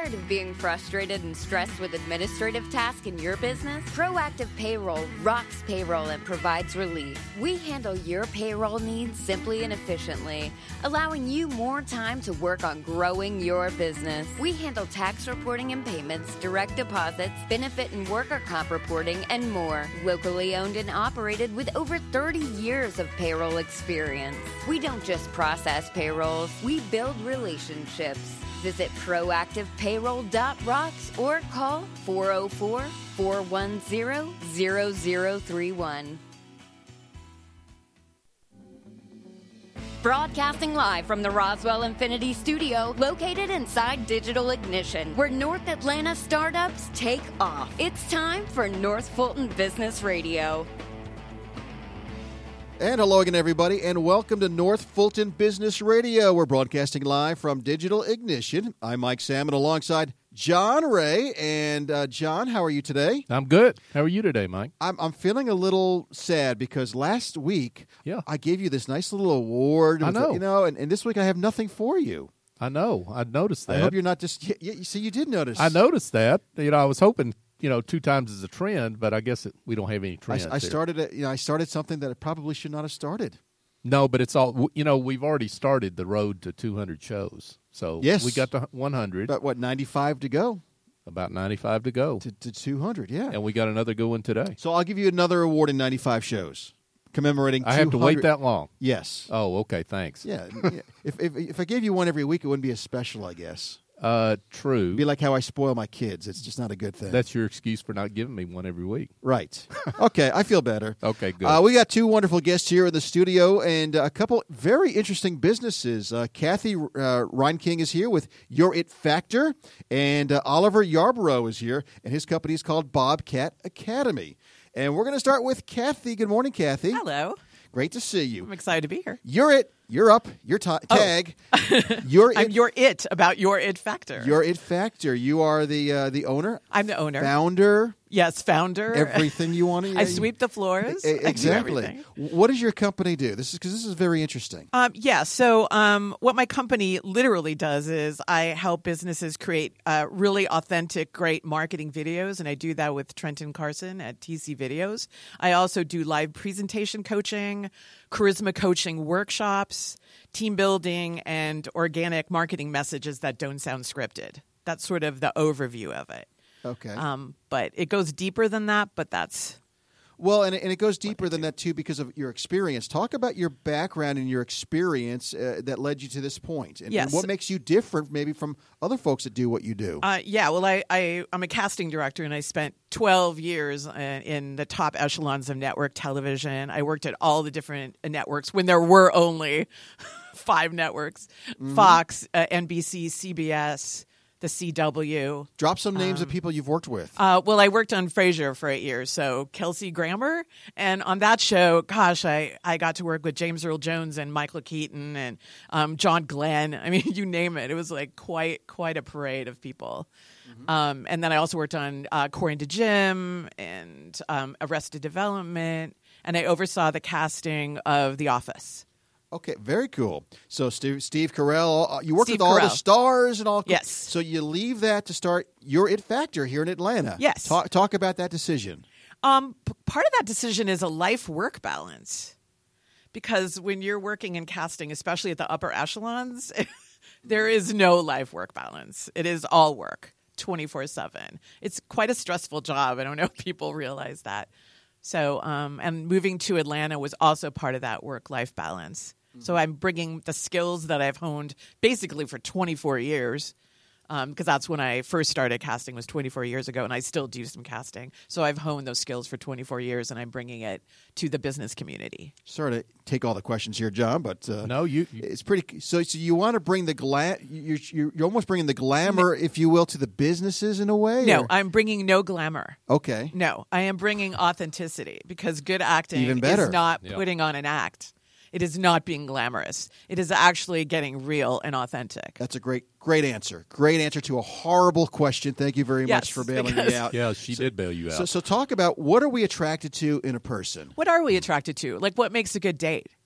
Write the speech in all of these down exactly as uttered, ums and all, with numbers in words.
Tired of being frustrated and stressed with administrative tasks in your business? Proactive Payroll rocks payroll and provides relief. We handle your payroll needs simply and efficiently, allowing you more time to work on growing your business. We handle tax reporting and payments, direct deposits, benefit and worker comp reporting, and more. Locally owned and operated with over thirty years of payroll experience. We don't just process payrolls, we build relationships. Visit proactive payroll dot rocks or call four oh four, four one zero, zero zero three one. Broadcasting live from the Roswell Infinity Studio, located inside Digital Ignition, where North Atlanta startups take off. It's time for North Fulton Business Radio. And hello again, everybody, and welcome to North Fulton Business Radio. We're broadcasting live from Digital Ignition. I'm Mike Salmon alongside John Ray. And, uh, John, how are you today? I'm good. How are you today, Mike? I'm, I'm feeling a little sad because last week yeah. I gave you this nice little award. I know. The, you know, and, and this week I have nothing for you. I know. I noticed that. I hope you're not just... You, you, see, you did notice. I noticed that. You know, I was hoping... You know, two times is a trend, but I guess it, we don't have any trends. I, I started, a, you know, I started something that I probably should not have started. No, but it's all. You know, we've already started the road to two hundred shows, so yes. we got to one hundred. About what, ninety-five to go? About ninety-five to go to, to two hundred. Yeah, and we got another good one today. So I'll give you another award in ninety-five shows, commemorating. I have to wait that long. Yes. Oh, okay. Thanks. Yeah. yeah. If, if if I gave you one every week, it wouldn't be as special, I guess. Uh, true. It'd be like how I spoil my kids. It's just not a good thing. That's your excuse for not giving me one every week. Right. Okay, I feel better. Okay, good. Uh, we got two wonderful guests here in the studio and a couple very interesting businesses. Uh, Kathy uh, Reinking is here with Your It Factor, and uh, Oliver Yarborough is here, and his company is called Bobcat Academy. And we're going to start with Kathy. Good morning, Kathy. Hello. Great to see you. I'm excited to be here. You're it. You're up. Your ta- tag. Oh. You're I'm it. your it about your it factor. Your it factor. You are the uh, the owner. I'm the owner. Founder. Yes, founder. Everything you want to. I sweep the floors. A- exactly. I do everything. What does your company do? This is because this is very interesting. Um, yeah. So, um, what my company literally does is I help businesses create uh, really authentic, great marketing videos, and I do that with Trenton Carson at T C Videos. I also do live presentation coaching, charisma coaching workshops, team building, and organic marketing messages that don't sound scripted. That's sort of the overview of it. Okay. Um, but it goes deeper than that, but that's... Well, and it, and it goes deeper than that, too, because of your experience. Talk about your background and your experience uh, that led you to this point. And, yes. and what makes you different maybe from other folks that do what you do. Uh, yeah, well, I, I, I'm a casting director, and I spent twelve years uh, in the top echelons of network television. I worked at all the different networks when there were only five networks, mm-hmm. Fox, uh, N B C, C B S, the C W. Drop some names um, of people you've worked with. Uh, well, I worked on Frasier for eight years, so Kelsey Grammer. And on that show, gosh, I, I got to work with James Earl Jones and Michael Keaton and um, John Glenn. I mean, you name it. It was like quite quite a parade of people. Mm-hmm. Um, and then I also worked on uh, Corey and the Gym and um, Arrested Development, and I oversaw the casting of The Office. Okay, very cool. So Steve, Steve Carell, uh, you worked Steve with all Carell. the stars and all. Yes. So you leave that to start Your It Factor here in Atlanta. Yes. Talk, talk about that decision. Um, p- part of that decision is a life-work balance. Because when you're working in casting, especially at the upper echelons, there is no life-work balance. It is all work, twenty-four seven. It's quite a stressful job. I don't know if people realize that. So, um, and moving to Atlanta was also part of that work-life balance. So I'm bringing the skills that I've honed basically for twenty-four years, because um, that's when I first started casting was twenty-four years ago, and I still do some casting. So I've honed those skills for twenty-four years, and I'm bringing it to the business community. Sorry to take all the questions here, John, but uh, no, you, you. It's pretty. So, so you want to bring the gla- you're, you're you're almost bringing the glamour, if you will, to the businesses in a way. No, or? I'm bringing no glamour. Okay. No, I am bringing authenticity because good acting Even better. is not Yep. putting on an act. It is not being glamorous. It is actually getting real and authentic. That's a great, great answer. Great answer to a horrible question. Thank you very Yes, much for bailing because- me out. Yeah, she so, did bail you out. So, so talk about what are we attracted to in a person? What are we attracted to? Like, what makes a good date?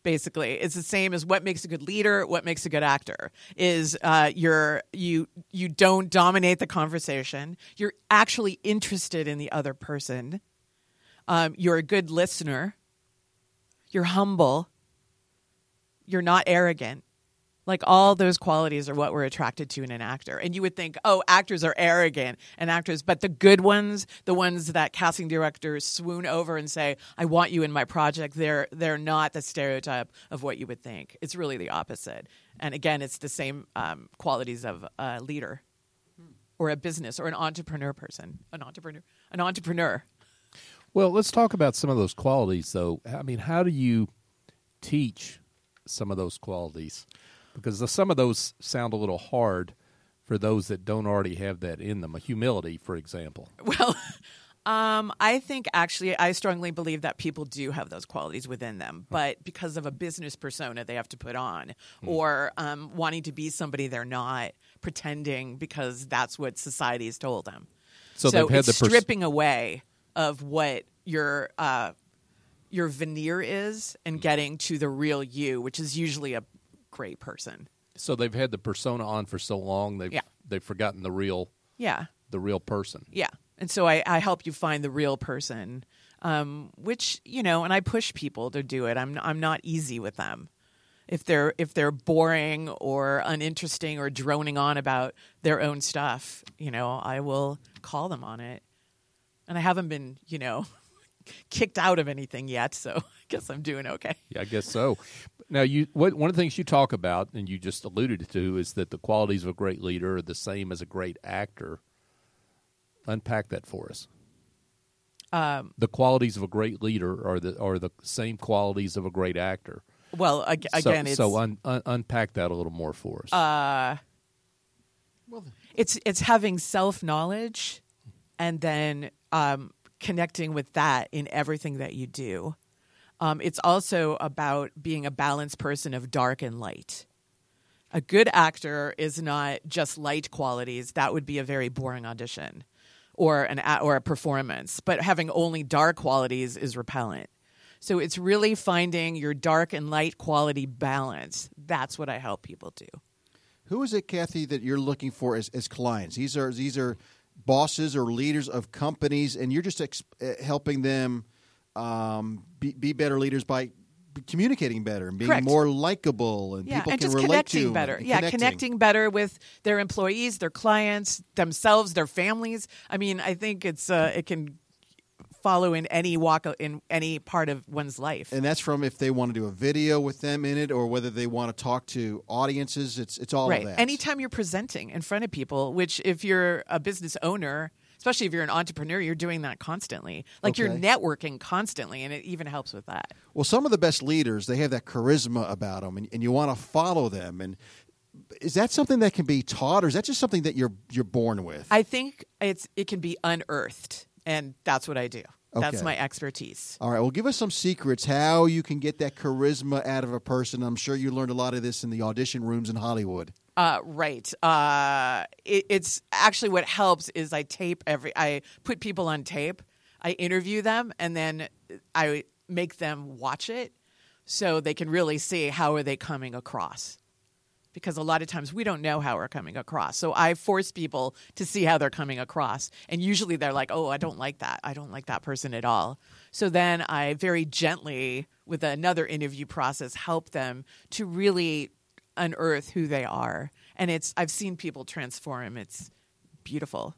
Basically, it's the same as what makes a good leader, what makes a good actor. Is uh, you're you you don't dominate the conversation. You're actually interested in the other person. Um, you're a good listener. You're humble. You're not arrogant. Like, all those qualities are what we're attracted to in an actor. And you would think, oh, actors are arrogant and actors, but the good ones, the ones that casting directors swoon over and say, I want you in my project, they're they're not the stereotype of what you would think. It's really the opposite. And again, it's the same um, qualities of a leader or a business or an entrepreneur person. An entrepreneur. An entrepreneur. Well, let's talk about some of those qualities, though. I mean, how do you teach some of those qualities? Because the, some of those sound a little hard for those that don't already have that in them. A humility, for example. Well, um, I think actually I strongly believe that people do have those qualities within them, but because of a business persona they have to put on, hmm. or um, wanting to be somebody they're not, pretending because that's what society has told them. So, so they've had it's the pers- stripping away of what your uh, your veneer is and getting to the real you, which is usually a great person. So they've had the persona on for so long they've yeah. they've forgotten the real yeah the real person. Yeah. And so I, I help you find the real person, um, which, you know, and I push people to do it. I'm I'm not easy with them. If they're if they're boring or uninteresting or droning on about their own stuff, you know, I will call them on it. And I haven't been, you know, kicked out of anything yet, so I guess I'm doing okay. Yeah, I guess so. Now, you what, one of the things you talk about, and you just alluded to, is that the qualities of a great leader are the same as a great actor. Unpack that for us. Um, the qualities of a great leader are the are the same qualities of a great actor. Well, ag- again, so, it's so un, un, unpack that a little more for us. Uh, well, it's it's having self-knowledge, and then um, connecting with that in everything that you do. Um, it's also about being a balanced person of dark and light. A good actor is not just light qualities. That would be a very boring audition or an or a performance. But having only dark qualities is repellent. So it's really finding your dark and light quality balance. That's what I help people do. Who is it, Kathy, that you're looking for as, as clients? These are these are bosses or leaders of companies, and you're just ex- helping them um, be, be better leaders by communicating better and being Correct. more likable, and yeah, people and can just relate connecting to better. and Yeah, connecting. connecting better with their employees, their clients, themselves, their families. I mean, I think it's uh, it can follow in any walk in any part of one's life. And that's from if they want to do a video with them in it, or whether they want to talk to audiences. It's it's all right. of that. Anytime you're presenting in front of people, which if you're a business owner, especially if you're an entrepreneur, you're doing that constantly. Like Okay. you're networking constantly, and it even helps with that. Well, some of the best leaders, they have that charisma about them, and, and you want to follow them. And is that something that can be taught, or is that just something that you're you're born with? I think it's it can be unearthed, and that's what I do. That's Okay. my expertise. All right. Well, give us some secrets how you can get that charisma out of a person. I'm sure you learned a lot of this in the audition rooms in Hollywood. Uh, right. Uh, it, it's actually what helps is I tape every. I put people on tape. I interview them, and then I make them watch it so they can really see how are they coming across. Because a lot of times we don't know how we're coming across. So I force people to see how they're coming across. And usually they're like, oh, I don't like that. I don't like that person at all. So then I very gently, with another interview process, help them to really unearth who they are. And it's I've seen people transform. It's beautiful.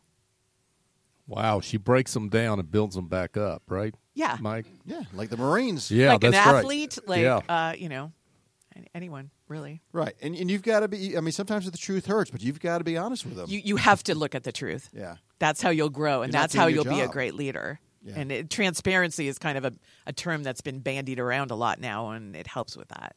Wow, she breaks them down and builds them back up, right? Yeah. Mike? Yeah, like the Marines. Yeah, like that's an right. athlete, like, Yeah. uh, you know, any- anyone, really. Right. And and you've got to be, I mean, sometimes the truth hurts, but you've got to be honest with them. You you have to look at the truth. yeah. That's how you'll grow, and You're not that's how doing your you'll be a job. great leader. Yeah. And it, transparency is kind of a, a term that's been bandied around a lot now, and it helps with that.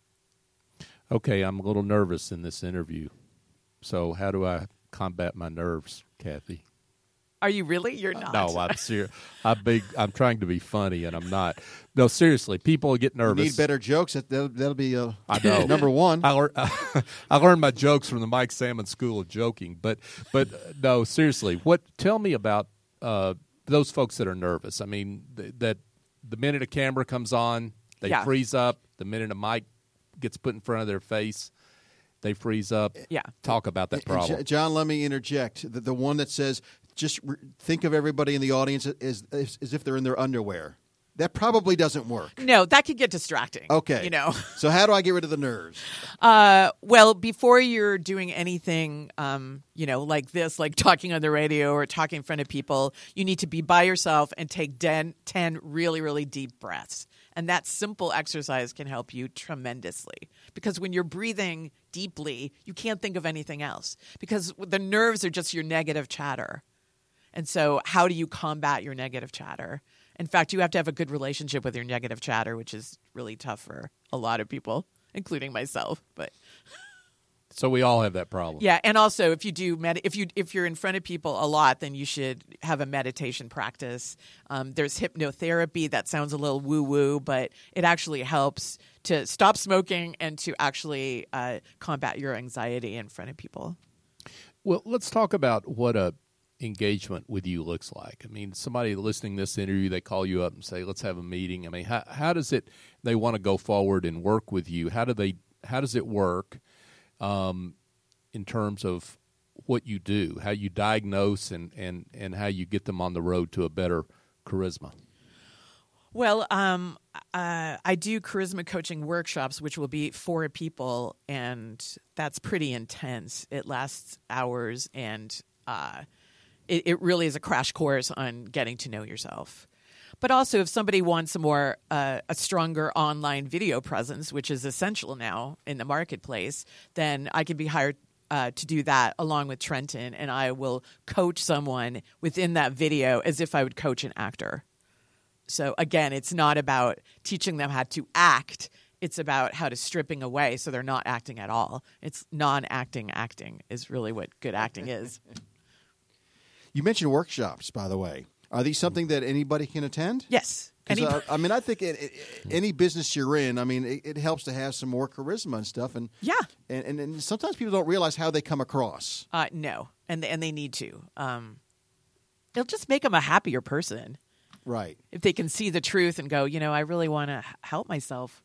Okay, I'm a little nervous in this interview. So how do I combat my nerves, Kathy? Are you really? You're not. No, I'm serious. I'm big. I'm trying to be funny, and I'm not. No, seriously, people get You nervous. need better jokes. That, that'll, that'll be uh, I know. number one. I, lear- I learned my jokes from the Mike Salmon School of Joking, but but uh, no, seriously, what? Tell me about uh, those folks that are nervous. I mean, th- that the minute a camera comes on, they Yeah. freeze up. The minute a mic gets put in front of their face, they freeze up. Yeah. Talk about that And problem. J- John, let me interject. The, the one that says, just re- think of everybody in the audience as, as, as if they're in their underwear. That probably doesn't work. No, that could get distracting. Okay. You know. So how do I get rid of the nerves? Uh, well, before you're doing anything, um, you know, like this, like talking on the radio or talking in front of people, you need to be by yourself and take ten, ten really, really deep breaths. And that simple exercise can help you tremendously. Because when you're breathing deeply, you can't think of anything else. Because the nerves are just your negative chatter. And so how do you combat your negative chatter? In fact, you have to have a good relationship with your negative chatter, which is really tough for a lot of people, including myself. But So we all have that problem. yeah, and also if you do med- if you if you're in front of people a lot, then you should have a meditation practice. Um, there's hypnotherapy that sounds a little woo woo, but it actually helps to stop smoking and to actually uh, combat your anxiety in front of people. Well, let's talk about what a engagement with you looks like. I mean, somebody listening to this interview, they call you up and say, let's have a meeting. I mean, how, how does it, they want to go forward and work with you. How do they, how does it work um, in terms of what you do, how you diagnose and, and, and how you get them on the road to a better charisma? Well, um, uh, I do charisma coaching workshops, which will be for people, and that's pretty intense. It lasts hours, and uh, it, it really is a crash course on getting to know yourself. But also, if somebody wants a more uh, a stronger online video presence, which is essential now in the marketplace, then I can be hired uh, to do that along with Trenton, and I will coach someone within that video as if I would coach an actor. So again, it's not about teaching them how to act. It's about how to stripping away so they're not acting at all. It's non-acting acting is really what good acting is. You mentioned workshops, by the way. Are these something that anybody can attend? Yes. 'Cause, Any- uh, I mean, I think it, it, any business you're in, I mean, it, it helps to have some more charisma and stuff. And Yeah. and, and, and sometimes people don't realize how they come across. Uh, no, and they, and they need to. Um, it'll just make them a happier person Right. if they can see the truth and go, you know, I really want to help myself.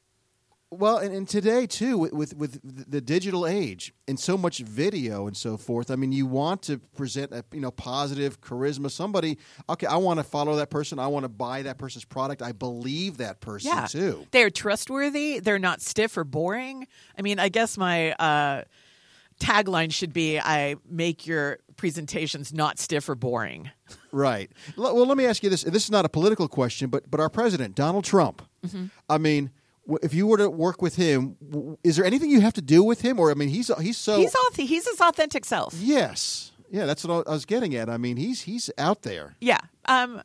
Well, and, and today too, with, with with the digital age and so much video and so forth. I mean, you want to present a you know positive charisma. Somebody, okay, I want to follow that person. I want to buy that person's product. I believe that person Yeah, too. they're trustworthy. They're not stiff or boring. I mean, I guess my uh, tagline should be, I make your presentations not stiff or boring. Right. L- Well, let me ask you this. This is not a political question, but but our president, Donald Trump. Mm-hmm. I mean, w- if you were to work with him, w- is there anything you have to do with him? Or I mean, he's he's so He's auth- he's his authentic self. yes, yeah. That's what I was getting at. I mean, he's he's out there. Yeah. Um.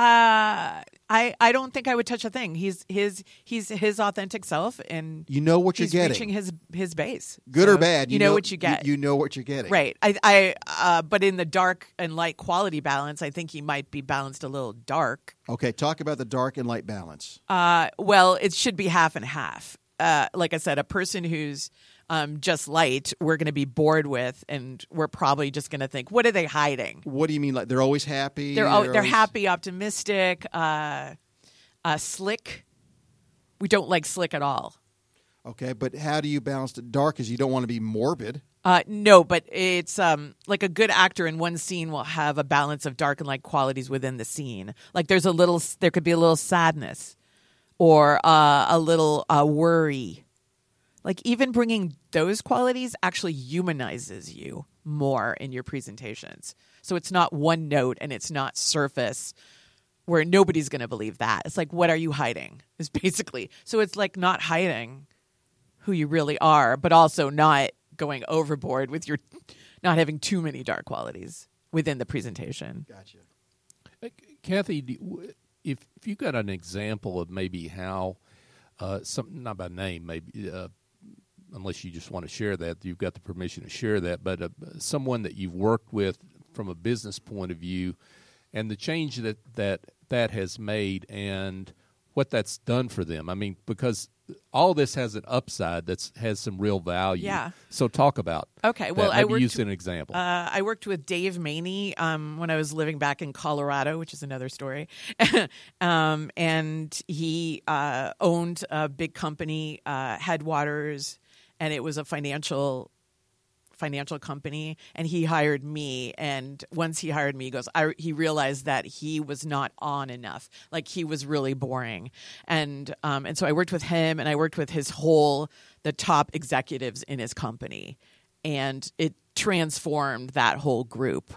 Uh. I. I don't think I would touch a thing. He's his. He's his authentic self, and You know what you're he's getting, reaching his his base. good So or bad. You, know, what you get. You, know what you're getting. Right. I. I. Uh. But in the dark and light quality balance, I think he might be balanced a little dark. Okay. Talk about the dark and light balance. Uh. Well, it should be half and half. Uh. Like I said, a person who's um just light, we're going to be bored with, and we're probably just going to think, what are they hiding? What do you mean? Like they're always happy. They're al- they're always- happy, optimistic, uh, uh, slick. We don't like slick at all. Okay, but how do you balance the dark? Because you don't want to be morbid. Uh, no, but it's um, like a good actor in one scene will have a balance of dark and light qualities within the scene. Like there's a little, there could be a little sadness, or uh, a little uh, worry. Like even bringing those qualities actually humanizes you more in your presentations. So it's not one note and it's not surface where nobody's going to believe that. It's like, what are you hiding? Is basically. So it's like not hiding who you really are, but also not going overboard with your, not having too many dark qualities within the presentation. Gotcha. Uh, Kathy, do you- if if you got an example of maybe how uh, some not by name, maybe uh, unless you just want to share that, you've got the permission to share that. But uh, someone that you've worked with from a business point of view, and the change that that that has made, and what that's done for them. I mean, because all this has an upside that's has some real value. Yeah. So talk about. Okay, well, that. I Maybe worked- use an example. Uh, I worked with Dave Maney um, when I was living back in Colorado, which is another story. um, and he uh, owned a big company, uh, Headwaters, and it was a financial financial company, and he hired me. And once he hired me, he goes, I, he realized that he was not on enough. Like, he was really boring. And um, and so I worked with him, and I worked with his whole, the top executives in his company. And it transformed that whole group.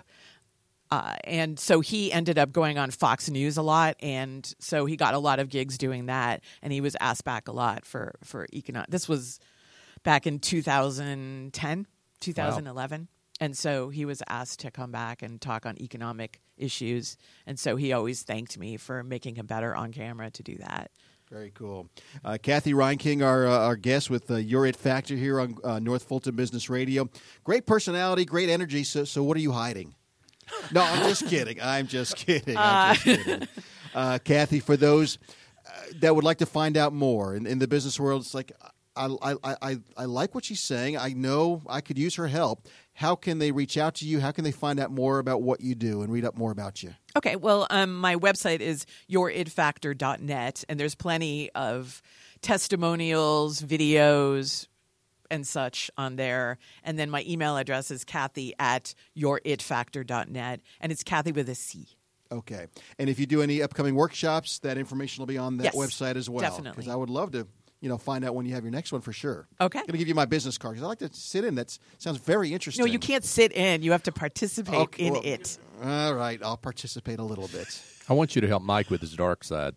Uh, and so he ended up going on Fox News a lot, and so he got a lot of gigs doing that, and he was asked back a lot for, for economic. This was back in two thousand ten. twenty eleven. Wow. And so he was asked to come back and talk on economic issues. And so he always thanked me for making him better on camera to do that. Very cool. Uh, Kathy Reinking, our uh, our guest with uh, Your It Factor here on uh, North Fulton Business Radio. Great personality, great energy. So, so what are you hiding? No, I'm just kidding. I'm just kidding. I'm just kidding. Uh, Kathy, for those uh, that would like to find out more in, in the business world, it's like, I, I, I, I like what she's saying. I know I could use her help. How can they reach out to you? How can they find out more about what you do and read up more about you? Okay, well, um, my website is your it factor dot net, and there's plenty of testimonials, videos, and such on there. And then my email address is Kathy at your it factor dot net, and it's Kathy with a C. Okay. And if you do any upcoming workshops, that information will be on that Yes, website as well. definitely. Because I would love to, you know, find out when you have your next one for sure. Okay. I'm going to give you my business card because I like to sit in. That sounds very interesting. No, you can't sit in. You have to participate Okay, in well, it. All right. I'll participate a little bit. I want you to help Mike with his dark side.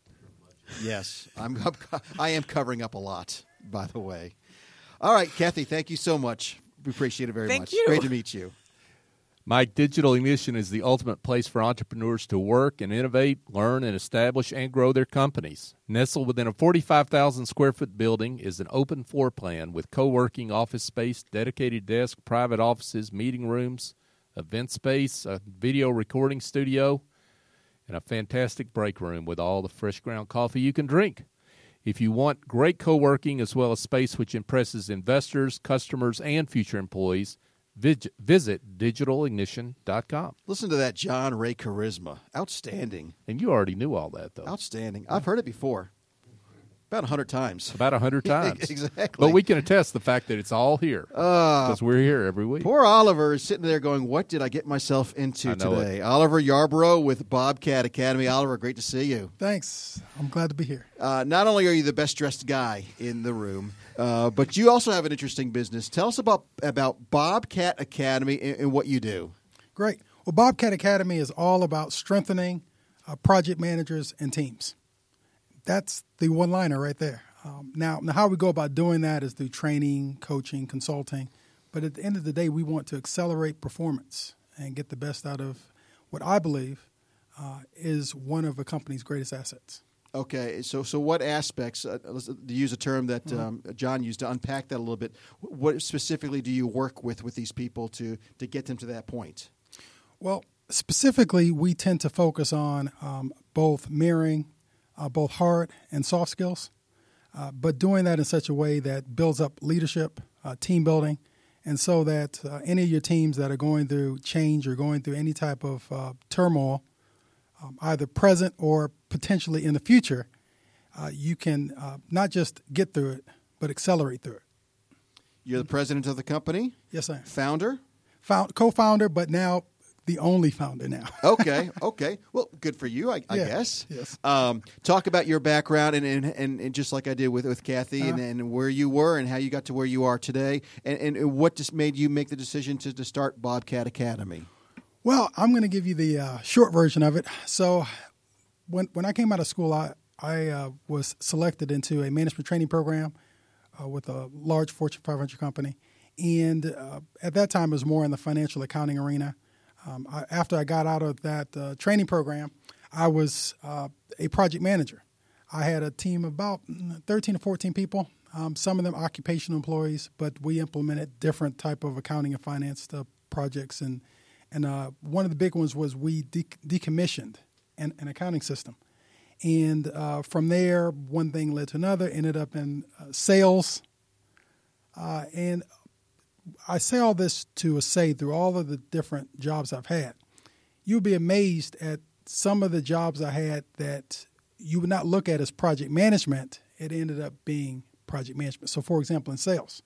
Yes. I'm, I'm, I am covering up a lot, by the way. All right, Kathy, thank you so much. We appreciate it very Thank much. you. Great to meet you. Mike, Digital Ignition is the ultimate place for entrepreneurs to work and innovate, learn, and establish and grow their companies. Nestled within a forty-five thousand square foot building is an open floor plan with co-working office space, dedicated desk, private offices, meeting rooms, event space, a video recording studio, and a fantastic break room with all the fresh ground coffee you can drink. If you want great co-working as well as space which impresses investors, customers, and future employees, visit digital ignition dot com. Listen to that John Ray charisma. Outstanding. And you already knew all that, though. Outstanding. I've heard it before. About a hundred times. About a hundred times. Exactly. But we can attest the fact that it's all here. Uh, Because we're here every week. Poor Oliver is sitting there going, what did I get myself into I know today? Oliver Yarborough with Bobcat Academy. Oliver, great to see you. Thanks. I'm glad to be here. Uh, not only are you the best dressed guy in the room, uh, but you also have an interesting business. Tell us about, about Bobcat Academy and, and what you do. Great. Well, Bobcat Academy is all about strengthening uh, project managers and teams. That's the one-liner right there. Um, now, now, how we go about doing that is through training, coaching, consulting. But at the end of the day, we want to accelerate performance and get the best out of what I believe uh, is one of a company's greatest assets. Okay, so so what aspects, uh, let's, to use a term that Mm-hmm. um, John used, to unpack that a little bit, what specifically do you work with with these people to, to get them to that point? Well, specifically, we tend to focus on um, both mirroring uh, both hard and soft skills, uh, but doing that in such a way that builds up leadership, uh, team building, and so that uh, any of your teams that are going through change or going through any type of uh, turmoil, um, either present or potentially in the future, uh, you can uh, not just get through it, but accelerate through it. You're the president of the company? Yes, I am. Founder? Found, co-founder, but now the only founder now. Okay, okay. Well, good for you, I, I Yeah, guess. yes. Um, talk about your background and, and, and, and just like I did with, with Kathy and, Uh-huh. and where you were and how you got to where you are today and, and what just made you make the decision to, to start Bobcat Academy. Well, I'm going to give you the uh, short version of it. So when when I came out of school, I, I uh, was selected into a management training program uh, with a large Fortune five hundred company. And uh, at that time, it was more in the financial accounting arena. Um, I, after I got out of that uh, training program, I was uh, a project manager. I had a team of about thirteen to fourteen people, um, some of them occupational employees, but we implemented different type of accounting and finance uh, projects. And, and uh, one of the big ones was we de- decommissioned an, an accounting system. And uh, from there, one thing led to another, ended up in uh, sales. Uh, and I say all this to say through all of the different jobs I've had, you'll be amazed at some of the jobs I had that you would not look at as project management. It ended up being project management. So, for example, in sales,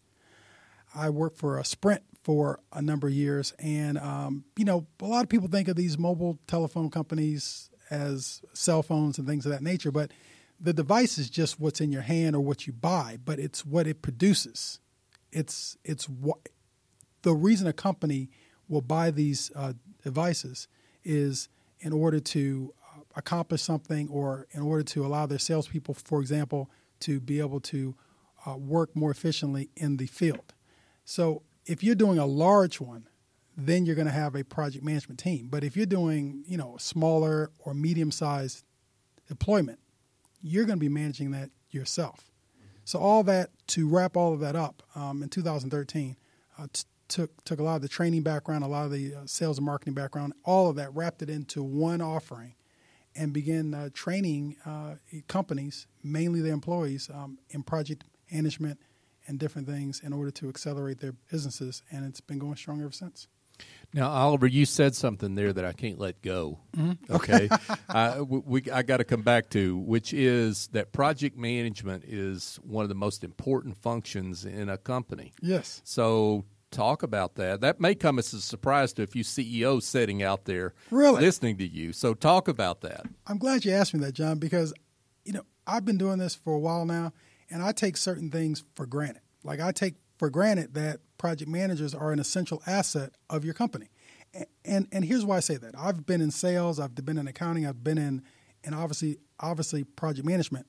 I worked for a Sprint for a number of years. And, um, you know, a lot of people think of these mobile telephone companies as cell phones and things of that nature. But the device is just what's in your hand or what you buy, but it's what it produces. It's it's what the reason a company will buy these uh, devices is in order to uh, accomplish something, or in order to allow their salespeople, for example, to be able to uh, work more efficiently in the field. So if you're doing a large one, then you're going to have a project management team. But if you're doing, you know, a smaller or medium-sized deployment, you're going to be managing that yourself. So all that, to wrap all of that up, um, in two thousand thirteen, uh, t- took took a lot of the training background, a lot of the uh, sales and marketing background, all of that, wrapped it into one offering, and began uh, training uh, companies, mainly their employees, um, in project management and different things in order to accelerate their businesses. And it's been going strong ever since. Now, Oliver, you said something there that I can't let go. Mm-hmm. Okay, uh, we I got to come back to, which is that project management is one of the most important functions in a company. Yes. So talk about that. That may come as a surprise to a few C E Os sitting out there really? listening to you. So talk about that. I'm glad you asked me that, John, because you know I've been doing this for a while now, and I take certain things for granted. Like I take for granted that project managers are an essential asset of your company. And, and and here's why I say that. I've been in sales, I've been in accounting, I've been in, and obviously obviously project management.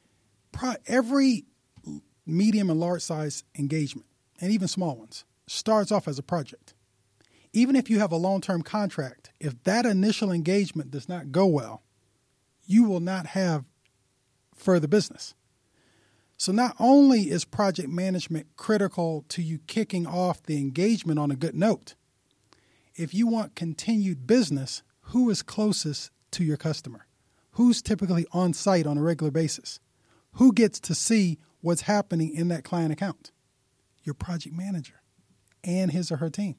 Pro, every medium and large size engagement, and even small ones, starts off as a project. Even if you have a long-term contract, if that initial engagement does not go well, you will not have further business. So not only is project management critical to you kicking off the engagement on a good note, if you want continued business, who is closest to your customer? Who's typically on site on a regular basis? Who gets to see what's happening in that client account? Your project manager and his or her team.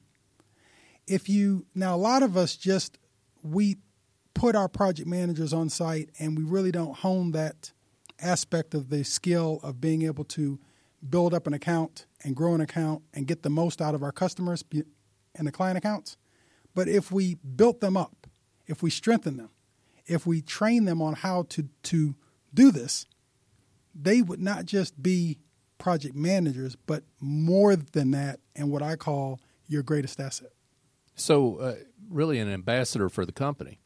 If you now, a lot of us just, we put our project managers on site and we really don't hone that aspect of the skill of being able to build up an account and grow an account and get the most out of our customers and the client accounts. But if we built them up, if we strengthen them, if we train them on how to, to do this, they would not just be project managers, but more than that, and what I call your greatest asset. So uh, really an ambassador for the company.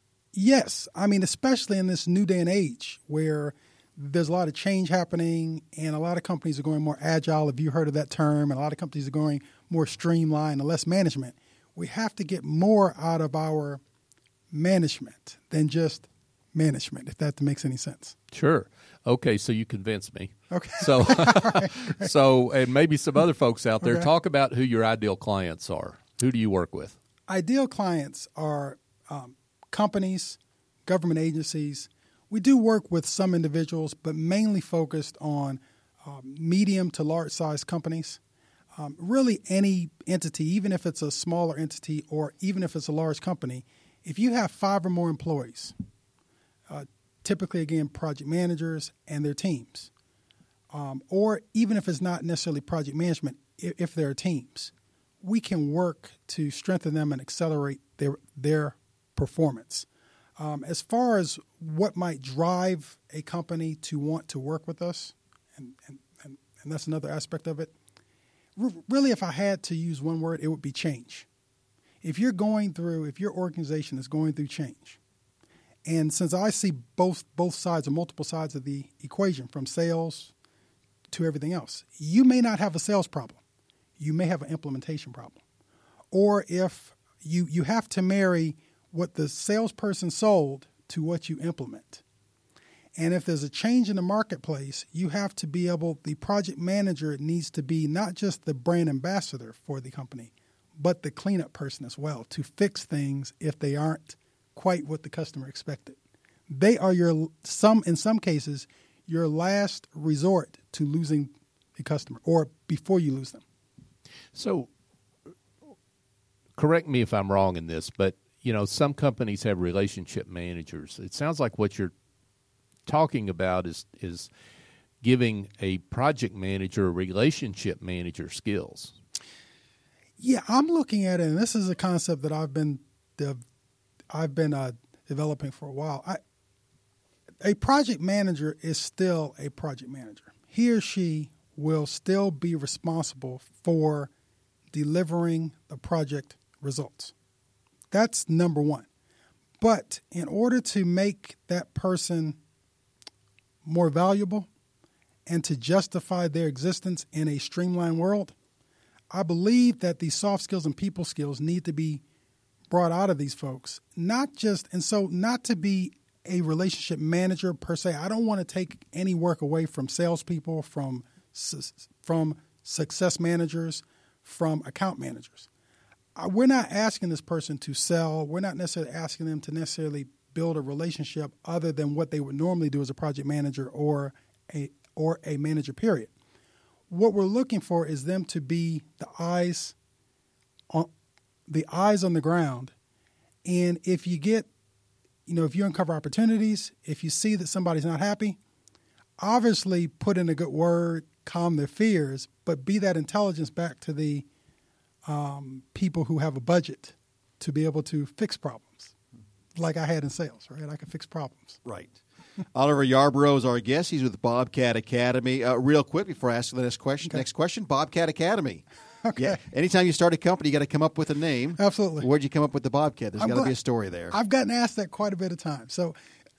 Yes. I mean, especially in this new day and age where there's a lot of change happening and a lot of companies are going more agile, if you heard of that term, and a lot of companies are going more streamlined and less management. We have to get more out of our management than just management, if that makes any sense. Sure. Okay, so you convinced me. Okay. So, right, so and maybe some other folks out there, okay. Talk about who your ideal clients are. Who do you work with? Ideal clients are um, companies, government agencies. We do work with some individuals, but mainly focused on uh, medium to large size companies. Um, really any entity, even if it's a smaller entity or even if it's a large company, if you have five or more employees, uh, typically, again, project managers and their teams, um, or even if it's not necessarily project management, if, if there are teams, we can work to strengthen them and accelerate their their performance. Um, as far as what might drive a company to want to work with us, and, and, and, and that's another aspect of it, really, if I had to use one word, it would be change. If you're going through, if your organization is going through change, and since I see both both sides or multiple sides of the equation, from sales to everything else, you may not have a sales problem. You may have an implementation problem. Or if you you have to marry what the salesperson sold to what you implement. And if there's a change in the marketplace, you have to be able, the project manager needs to be not just the brand ambassador for the company, but the cleanup person as well to fix things if they aren't quite what the customer expected. They are your some in some cases your last resort to losing a customer, or before you lose them. So, correct me if I'm wrong in this, but you know, some companies have relationship managers. It sounds like what you're talking about is is giving a project manager, a relationship manager skills. Yeah, I'm looking at it, and this is a concept that I've been the I've been uh, developing for a while. I, a project manager is still a project manager. He or she will still be responsible for delivering the project results. That's number one. But in order to make that person more valuable and to justify their existence in a streamlined world, I believe that these soft skills and people skills need to be brought out of these folks. Not just, and so not to be a relationship manager per se. I don't want to take any work away from salespeople, from from success managers, from account managers. We're not asking this person to sell. We're not necessarily asking them to necessarily build a relationship other than what they would normally do as a project manager or a or a manager, period. What we're looking for is them to be the eyes on the eyes on the ground. And if you get, you know, if you uncover opportunities, if you see that somebody's not happy, obviously put in a good word, calm their fears, but be that intelligence back to the um, people who have a budget to be able to fix problems, like I had in sales, right? I can fix problems. Right. Oliver Yarbrough is our guest. He's with Bobcat Academy. Uh, real quick, before I ask the next question, Okay. next question, Bobcat Academy. Okay. Yeah. Anytime you start a company, you got to come up with a name. Absolutely. Where'd you come up with the Bobcat? There's I'm got to glad- be a story there. I've gotten asked that quite a bit of times. So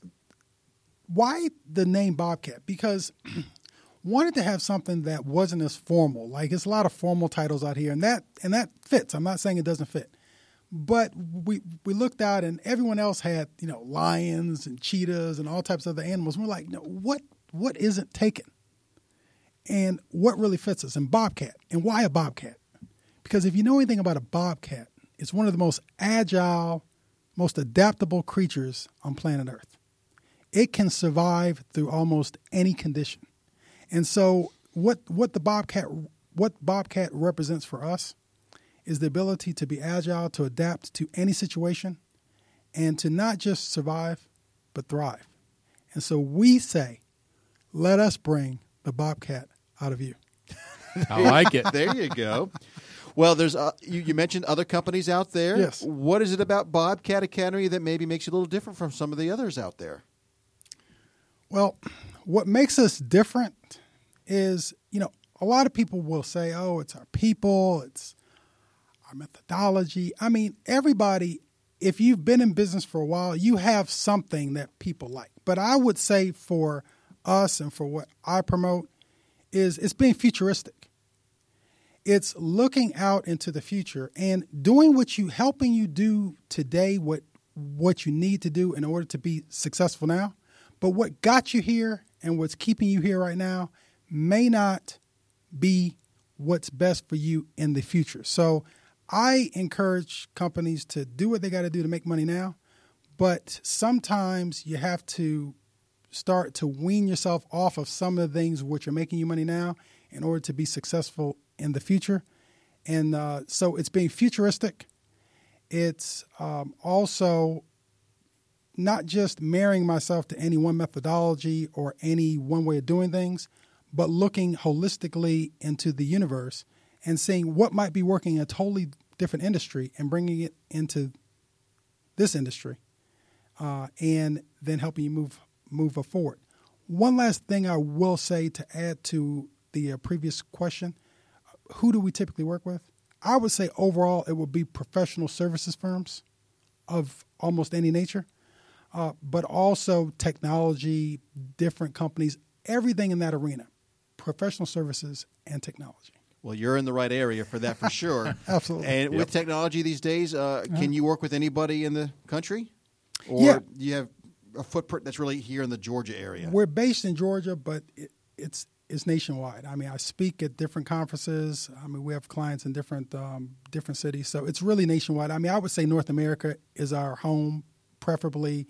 why the name Bobcat? Because wanted to have something that wasn't as formal. Like, it's a lot of formal titles out here, and that and that fits. I'm not saying it doesn't fit. But we we looked out, and everyone else had, you know, lions and cheetahs and all types of other animals. And we're like, no, what what isn't taken? And what really fits us? And Bobcat. And why a Bobcat? Because if you know anything about a Bobcat, it's one of the most agile, most adaptable creatures on planet Earth. It can survive through almost any condition. And so what what the Bobcat what Bobcat represents for us is the ability to be agile, to adapt to any situation, and to not just survive, but thrive. And so we say, let us bring the Bobcat out of you. I like it. There you go. Well, there's uh, you, you mentioned other companies out there. Yes. What is it about Bobcat Academy that maybe makes you a little different from some of the others out there? Well, what makes us different is, you know, a lot of people will say, oh, it's our people, it's our methodology. I mean, everybody, if you've been in business for a while, you have something that people like. But I would say for us and for what I promote is it's being futuristic. It's looking out into the future and doing what you, helping you do today what what you need to do in order to be successful now. But what got you here and what's keeping you here right now may not be what's best for you in the future. So I encourage companies to do what they got to do to make money now, but sometimes you have to start to wean yourself off of some of the things which are making you money now in order to be successful in the future. And uh, so it's being futuristic. It's um, also not just marrying myself to any one methodology or any one way of doing things, but looking holistically into the universe and seeing what might be working in a totally different industry and bringing it into this industry, uh, and then helping you move move forward. One last thing I will say to add to the uh, previous question, who do we typically work with? I would say overall it would be professional services firms of almost any nature, uh, but also technology, different companies, everything in that arena, professional services and technology. Well, you're in the right area for that for sure. Absolutely. And Yep. with technology these days, uh, Uh-huh. can you work with anybody in the country? Or Yeah. do you have a footprint that's really here in the Georgia area? We're based in Georgia, but it, it's it's nationwide. I mean, I speak at different conferences. I mean, we have clients in different um, different cities, so it's really nationwide. I mean, I would say North America is our home, preferably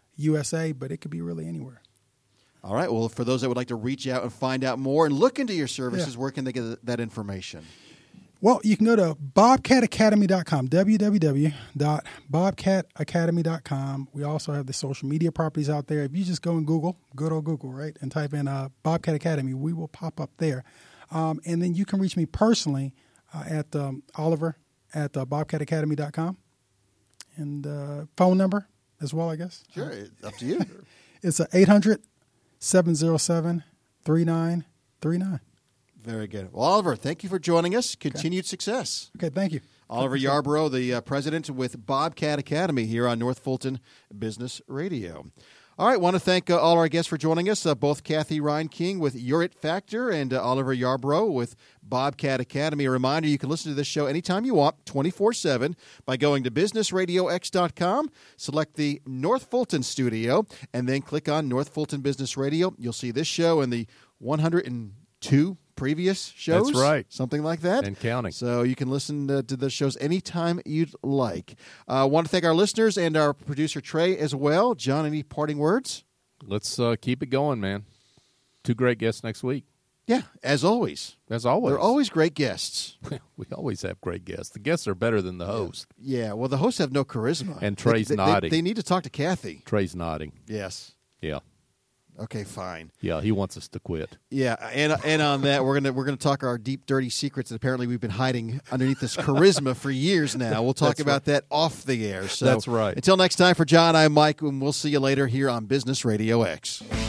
U S A, but it could be really anywhere. All right. Well, for those that would like to reach out and find out more and look into your services, Yeah. where can they get that information? Well, you can go to bobcat academy dot com, w w w dot bobcat academy dot com. We also have the social media properties out there. If you just go in Google, good old Google, right, and type in uh, Bobcat Academy, we will pop up there. Um, and then you can reach me personally uh, at um, Oliver at uh, bobcat academy dot com. And uh, phone number as well, I guess. Sure. It's up to you. It's eight hundred, seven oh seven, three nine three nine. Very good. Well, Oliver, thank you for joining us. Continued success. Okay, thank you. Oliver Yarborough, the uh, president with Bobcat Academy here on North Fulton Business Radio. All right, want to thank uh, all our guests for joining us, uh, both Kathy Reinking with Your It Factor and uh, Oliver Yarborough with Bobcat Academy. A reminder, you can listen to this show anytime you want, twenty-four seven, by going to business radio x dot com, select the North Fulton studio, and then click on North Fulton Business Radio. You'll see this show and the one hundred two previous shows. That's right. Something like that. And counting. So you can listen to, to the shows anytime you'd like. I uh, want to thank our listeners and our producer, Trey, as well. John, any parting words? Let's uh, keep it going, man. Two great guests next week. Yeah, as always. As always. They're always great guests. We always have great guests. The guests are better than the host. Yeah, well, the hosts have no charisma. And Trey's they, they, nodding. They, they need to talk to Kathy. Trey's nodding. Yes. Yeah. Okay, fine. Yeah, he wants us to quit. Yeah, and and on that, we're gonna we're gonna talk our deep, dirty secrets that apparently we've been hiding underneath this charisma for years now. We'll talk That's about right. that off the air. So That's right. Until next time, for John, I'm Mike, and we'll see you later here on Business Radio X.